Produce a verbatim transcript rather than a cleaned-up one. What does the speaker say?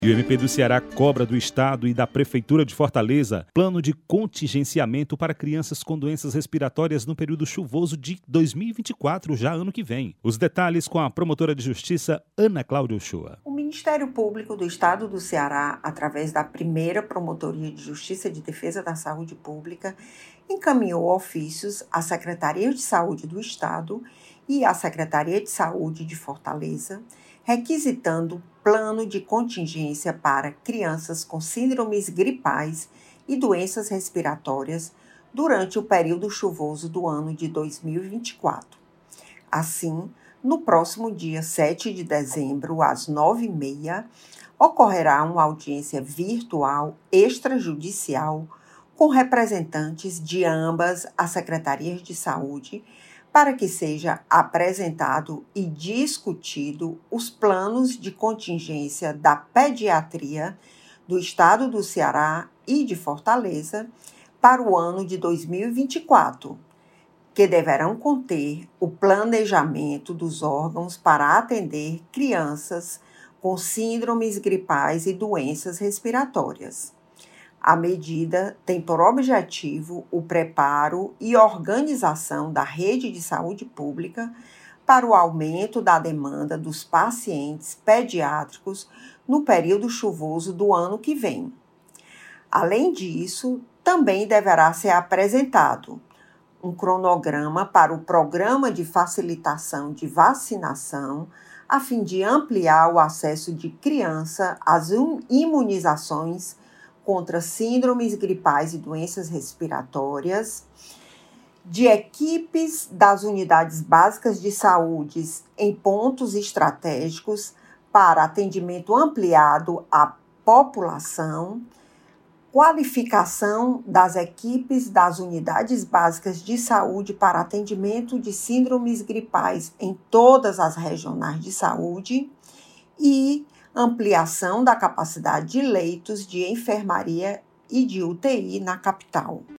E o M P do Ceará cobra do Estado e da Prefeitura de Fortaleza plano de contingenciamento para crianças com doenças respiratórias no período chuvoso de dois mil e vinte e quatro, já ano que vem. Os detalhes com a promotora de justiça, Ana Cláudia Uchoa. O Ministério Público do Estado do Ceará, através da primeira Promotoria de Justiça de Defesa da Saúde Pública, encaminhou ofícios à Secretaria de Saúde do Estado e à Secretaria de Saúde de Fortaleza, requisitando plano de contingência para crianças com síndromes gripais e doenças respiratórias durante o período chuvoso do ano de dois mil e vinte e quatro. Assim, no próximo dia sete de dezembro, às nove e meia, ocorrerá uma audiência virtual extrajudicial com representantes de ambas as secretarias de saúde para que seja apresentado e discutido os planos de contingência da pediatria do Estado do Ceará e de Fortaleza para o ano de dois mil e vinte e quatro, que deverão conter o planejamento dos órgãos para atender crianças com síndromes gripais e doenças respiratórias. A medida tem por objetivo o preparo e organização da rede de saúde pública para o aumento da demanda dos pacientes pediátricos no período chuvoso do ano que vem. Além disso, também deverá ser apresentado um cronograma para o Programa de Facilitação de Vacinação, a fim de ampliar o acesso de criança às imunizações contra síndromes gripais e doenças respiratórias, de equipes das unidades básicas de saúde em pontos estratégicos para atendimento ampliado à população, qualificação das equipes das unidades básicas de saúde para atendimento de síndromes gripais em todas as regionais de saúde e ampliação da capacidade de leitos de enfermaria e de U T I na capital.